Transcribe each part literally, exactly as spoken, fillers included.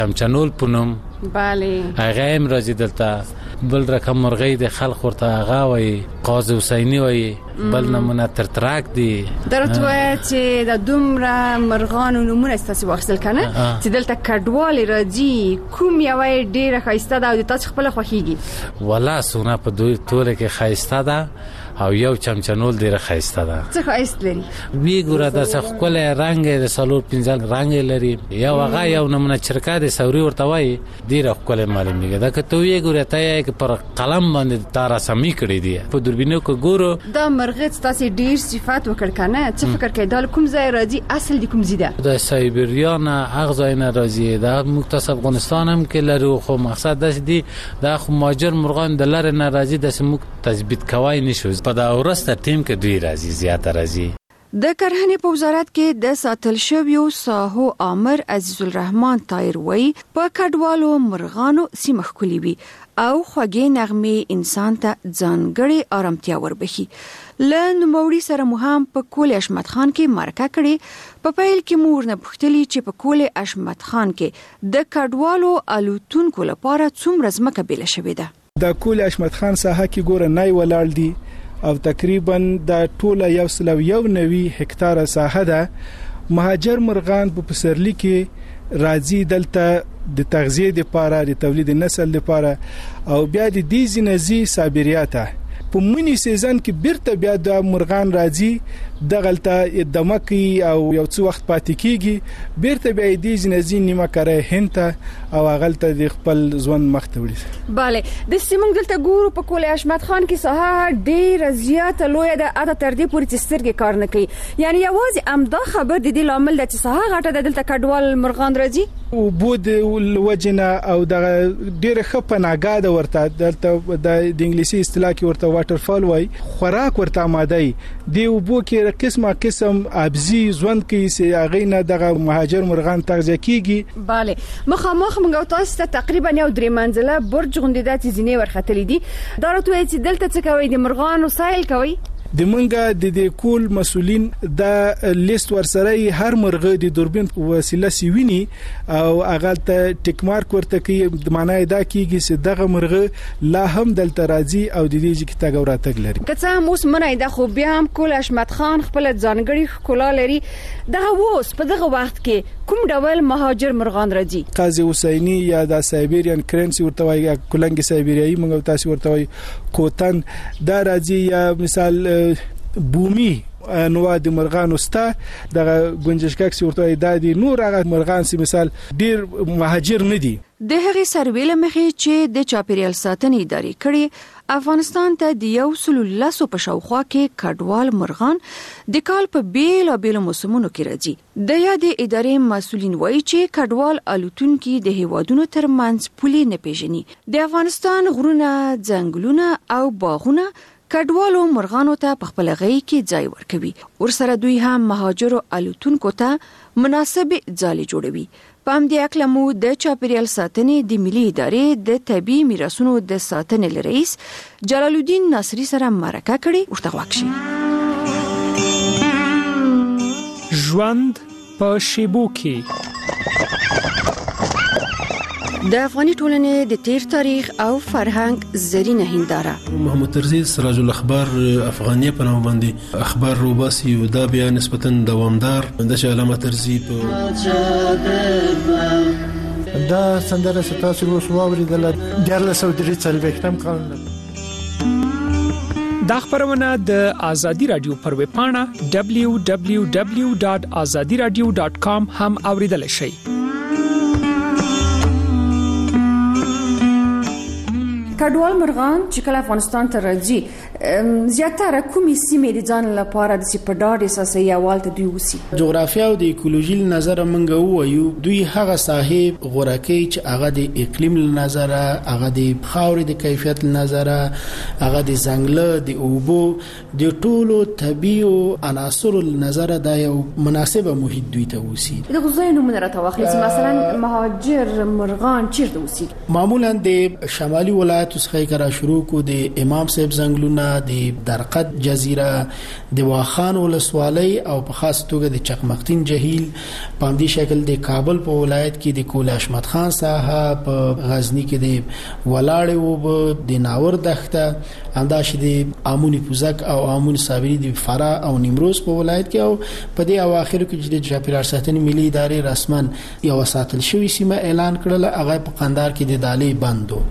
چمچنول پونم بله هغه هم راځي دلته. بل رقم مرغۍ د خلق ورته هغه وایي قاضي حسینی وایي. بل نمونه ترتراک دی. درته وایي چې د دومره مرغانو نمونه ستاسو واخیستل کنه چې دلته کډوال راځي کوم یوه ډیره ښایسته ده او د تاسو خپل خوښیږي؟ والله سونه په دوی ټوله کې ښایسته ده او یو چمچنول ډیره ښایسته ده. څه ښایست لري؟ وی ګوره د ښکل رنگ د سالور پنځل رنگ لري. یو هغه یو نمونه چرکا د سوري ورته وایي ډیره ښکل معلومیږي. دا که ته وی ګوره ته یې پر قلم باندې تار سمې کړې دي په دوربینو کې ګورو. دا مرغه تاسو ډیر صفات وکړ کنه څه فکر کوي دا کوم ځای راځي اصل د کوم ځای ده؟ د سایبریا نه هغه ځای نه راځي. دا مختص افغانستان هم کې لري خو مقصد د دې د خو ماجر مرغان د لاره نه راځي د سمو تثبیت کوي نشو. په دا ورسته ټیم کې دوی راځي زیاته راځي. د کرهنې په وزارت کې د ساتل شویو ساحو آمر عزیز الرحمن طاهر وایي په کډوالو مرغانو سیمه ښکلي وي او خوږې نغمې انسان ته ځانګړې آرامتیا وربخي. له نوموړي سره مو هم په کول اشمت خان کې مرکه کړې. په پیل کې مور نه پوښتلي چې په کول اشمت خان کې د کډوالو الوتونکو لپاره څومره ځمکه بیل شوې ده. د کول اشمت خان ساحه کې ګوره نه ولاړ دي او تقریبا د ټوله یو سلو یو نوي هکتار ساحه ده. مهاجر مرغان په پسرلی کې راځي دلته د تغذیه لپاره د تولید نسل لپاره او بیا د دې زینزي سابریاته په منی سیزن کې بیرته بیا د مرغان راځي دغلته د مکی او یو څو وخت پاتې کیږي بیرته بیا د زینزي نیمه کړه هنته او غلطه د خپل ځوان مخته وړي. bale د سیمون دلته ګورو په کول اشمت خان کې ساحه ډیر زیات لوی ده اته تر دې پورې چې سترګې کار نه کوي. یعنی یوازې امدا خبر د دې لامل د چې ساحه غټه ده دلته کډوال مرغان راځي او بود وجنه او د ډیر خپناګا د ورته دلته د انګلیسي اصطلاح کې ورته واټر فال وای خوراک ورته آماده دی وبو کې قسمه قسم ابزي ژوند کې سي اغه نه دغه مهاجر مرغان تغذیه کیږي. bale مخامخ موږ تاسو ته تقریبا یو درې منزله برج غونډې د تیزینه ورختلې دي. دا راته چې دلته څه کوي د مرغانو سایل کوي د منګه د دې کول مسولین د لیست ورسره هر مرغه د دوربین وسیله سیوینی او هغه ته ټیک مارک ورته کوي د معنی دا کیږي چې دغه مرغه لا هم دلته راځي او د دې چې تاګ وراتګ لري. کڅه موس منای د خو بیا هم کول اشمت خان خپل ځانګړي ښکلا لري. دغه ووس په دغه وخت کې کوم ډول مهاجر مرغان راځي؟ قاضي حسینی یا د سایبریان کرنسی ورته وایي کولنګ سایبریایي موږ تاسو ورته وایي کوتن دا راځي یا مثال بومي انواع د مرغانو ستا د گنجشکک ورته دادي نور هغه مرغان سي مثال ډیر مهاجر نه دي. د هغې سرویل مخې چې د چاپیریال ساتنې ادارې کړي افغانستان ته د یو سل لسو په شاوخوا کې کډوال مرغان د کال په بیل او بیل موسمونو کې راځي. د یادې ادارې مسؤلین وایي چې کډوال الوتونکي د هیوادونو ترمنځ پولې نه پیژني. د افغانستان غرونه ځنګلونه او باغونه کډوالو مرغانو ته په خپل غي کې ځای ورکوي. ورسره دوی هم مهاجرو الوتونکو ته مناسب ځای جوړوي. پام دې اکلمو د چاپیریال ساتنې د ملي ادارې د طبي میراثونو د ساتنې رئیس جلال الدین ناصری سره مرکه کړې ورته واکشي. ژوند په شیبو کې د افغاني ټولنې د تیر تاریخ او فرهنګ زرینه هنداره. محمد ترزی سراج الاخبار افغانیه په نوم باندې اخبار روباسي او دا بیا نسبتا دوامدار د علامه ترزی په دا سندره ستاسو اوس واوریدل د سعودي څلويختم کال. دا خبرونه د ازادي رادیو پر ویب پاڼه دبلیو دبلیو دبلیو ډاټ ازادي رادیو ډاټ کام هم اوریدل شئ. کډوال مرغان چې کله افغانستان ته راځي زیاتره کومې سیمې د ځان لپاره د سپډاډ اساسي اول ته دوی وسی. جغرافیا او د ایکولوژي نظر منګه وایو دوی هغه صاحب غورکی چې هغه د اقلیم نظر هغه د خاورې د کیفیت نظر هغه د ځنګل د اوبو د ټولو طبيعي عناصر نظر د یو مناسبه محیط دوی ته وسی. د غوښنه نمونه راته واخلئ مثلا مهاجر مرغان چیرته وسی؟ معمولا د شمالي ولایت ولایت څخه کرا شروع کو د امام صاحب زنګلونه د درقد جزیره د واخان ولسوالۍ او په خاص توګه د چقمقتین جهیل په دې شکل د کابل په ولایت کې د کول احمد خان ساحه په غزنی کې د ولاړ او د ناور دښته همداش د امونی پوزک او امونی صابری د فرا او نیمروز په ولایت کې او په دې اواخر کې چې د چاپیریال ساتنې ملي ادارې رسمن یو ساتل شوی سیمه اعلان کړل هغه په قندهار کې د دالې بندو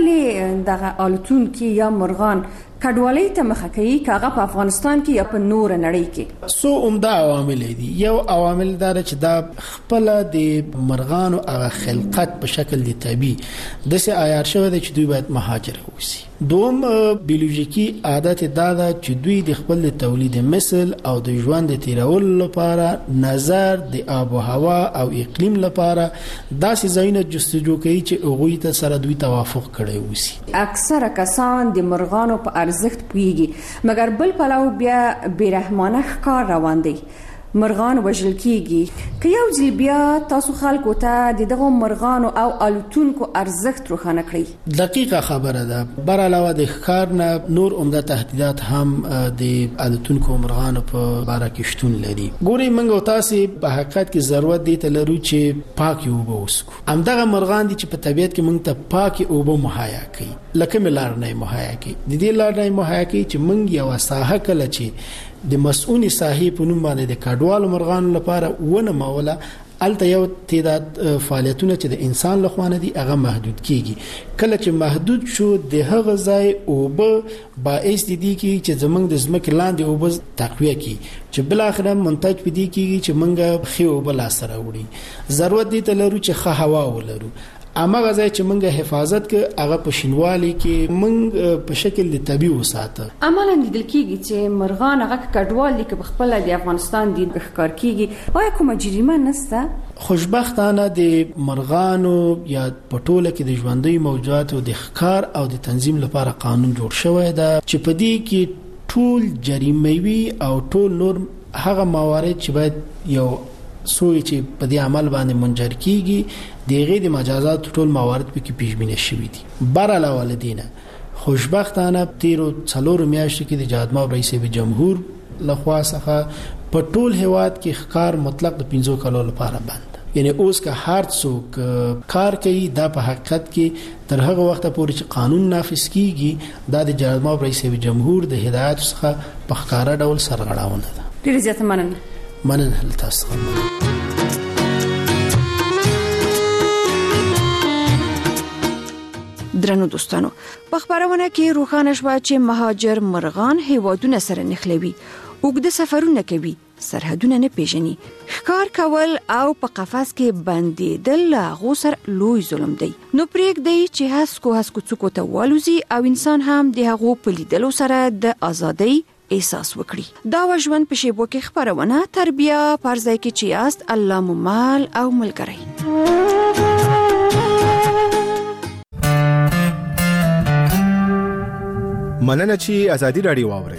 ولې دغه الوتون کې یا مرغان کډوالۍ ته مخه کوي کاغه په افغانستان کې یا په نور نړۍ کې سو عمده عوامل دي یو عوامل دار چې دا خپل د مرغانو هغه خلقت په شکل دی طبي د سه عیار شوی د چې دوی باید مهاجر وسی دوم بیولوژیکی عادت دا ده چې دوی د خپل تولید مثل او د ژوند د تیرول لپاره نظر د آب او هوا او اقلیم لپاره داسې ځایونه جستجو کوي چې هغوی ته سره دوی توافق کړي وسی اکثره کسان د مرغانو په ارزښت پوهیږي مګر بل پلاو بیا بیرحمانه ښکار روان دی مرغان وژل کیږي که یو ځل بیا تاسو خلکو ته دغه مرغانو او الوتونکو ارزښت روښانه کړئ دقیقه خبره ده بر علاوه د ښکار نه نور عمده تهدیدات هم د الوتونکو مرغانو په باره کې شتون لري ګوري موږ تاسو په حقیقت کې ضرورت دی ته لرو چې پاک اوبه وسکو همدغه مرغان دي چې په طبیعت کې موږ ته پاک اوبه مهیا کوي لکه ملار نه مهیا کوي د دې لار نه مهیا کوي چې موږ یو ساحه کله چې د مسؤونی صاحب په نوم باندې د کډوالو مرغانو لپاره ونه مولا الته یو تعداد فعالیتونه چې د انسان لخوا نه دي هغه محدود کیږي کله چې محدود شو د هغه ځای او به باعث دي کی چې زمنګ د زمکه لاندې او به تقویه کی چې بل اخر منتج پدې کیږي چې منګه خو بل سره وړي ضرورت دي ته لرو چې ښه هوا ولرو اما غځای چې موږ حفاظت ک هغه په شینوالي کې موږ په شکل د طبي وساته عملاً لیدل کیږي چې مرغان هغه کډوال دي چې خپل د افغانستان د ښکار کیږي او کومه جریمه نشته خوشبختانه د مرغانو یا پټوله کې د ژوندۍ موجودات او د ښکار او د تنظیم لپاره قانون جوړ شوی دی چې په دې کې ټول جریموي او ټول نور هغه موارد چې باید یو سوی چې په دې عمل باندې منجر کیږي دغه د مجازات ټول موارد په کې پیش بینی شوی دي بر علاوه لدینه خوشبختانه تیرو څلور میاشتې کې د جهادماب رئیس جمهور لخوا څخه په ټول هواد کې ښکار مطلق د پنځو کلو لپاره بند یعنی اوس که هر څوک کار کوي دا په حقیقت کې تر هغه وخت پورې چې قانون نافذ کیږي دا د جهادماب رئیس جمهور د هدایت څخه په ښکارا ډول سرغړاونه ده ډیر زیات مننه مننه تاسو درنو دوستانو په خبرونه کې روښانه شو چې مهاجر مرغان هیوادونه سره نښلوي اوږده سفرونه کوي سرحدونه نه پیژني ښکار کول او په قفس کې بندیدل هغه سره لوی ظلم دی نو پرېږ دی چې هسکو هسکو څوک ته والوزي او انسان هم د هغه په لیدلو سره د ازادۍ احساس وکړي دا وژوند په شیبو کې خبرونه تربیه پرځای کې چې است الله مو مال او ملګری مننه چې ازادي رادیو واوري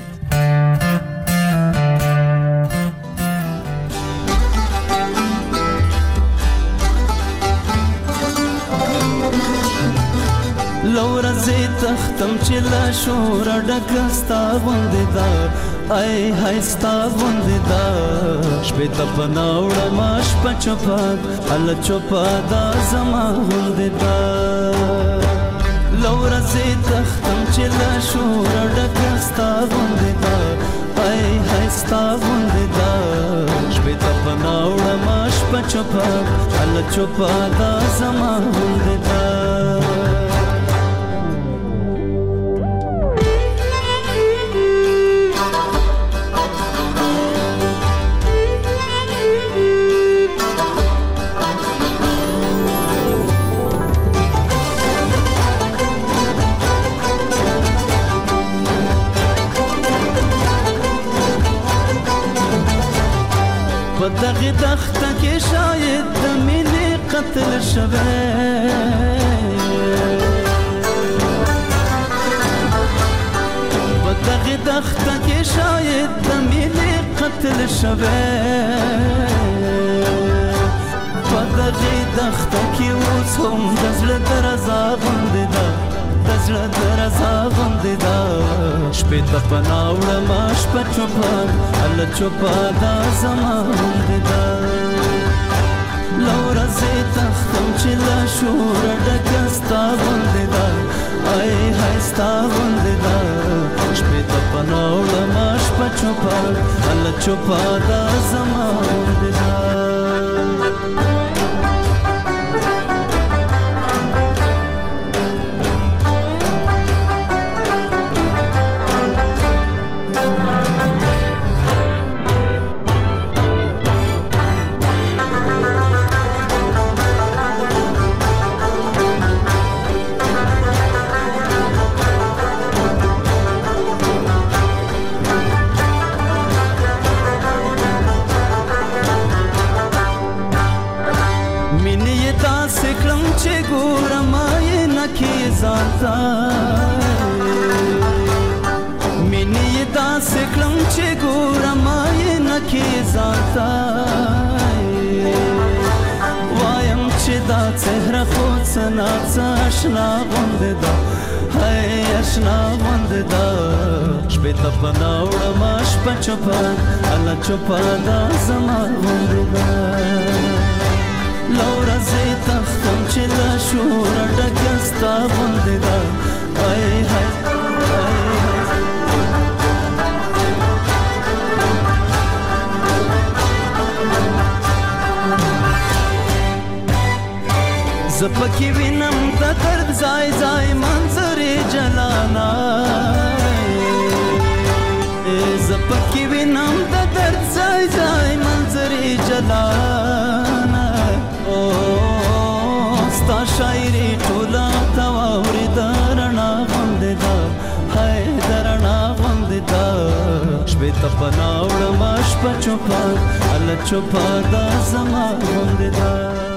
لور زه تختم چې لا شور ډکستا غوندې دا ای هاي ستا غوندې دا شپه ته پناوړ ماش پچپا ال چپا دا زما غوندې دا لور زه تختم چې لا شور ډکستا غوندې دا ای هاي ستا غوندې دا شپه ته پناوړ ماش پچپا ال چپا دا زما غوندې دا دغه دخته کې شاید د مینې قتل شوه په دغه دخته کې شاید د مینې قتل شوه په دغه دخته کې اوس هم د زړه درزا غوندې ده د زړه درزا غوندې دا شپې ته پناه وړم شپه چوپه الله چوپه دا زما غوندې دا له ورځې تختم چې له شوره ډکه ستا غوندې دا ای های ستا غوندې دا شپې ته پناه وړم شپه چوپه الله چوپه دا زما غوندې دا زانتا مینې داسې کړم چې ګورم یې نکې زانتا وایم چې دا څهره خو څه ناڅه اشنا غوندې ده هی اشنا غوندې ده شپې ته پناه وړم شپه چوپه الله چوپه دا زما غوندې ده له ورځې تختم چې له شوره ډکه ستا غوندې ده ای های زه پکې وینم د درد ځای ځای منظرې جلانا زه پکې وینم د درد ځای ځای منظرې جلانا ستا شاعري ټوله تا واورې د رڼا غوندې ده هی د رڼا غوندې ده شپې ته پناه وړم شپه چوپه الله چوپه دا زما غوندې ده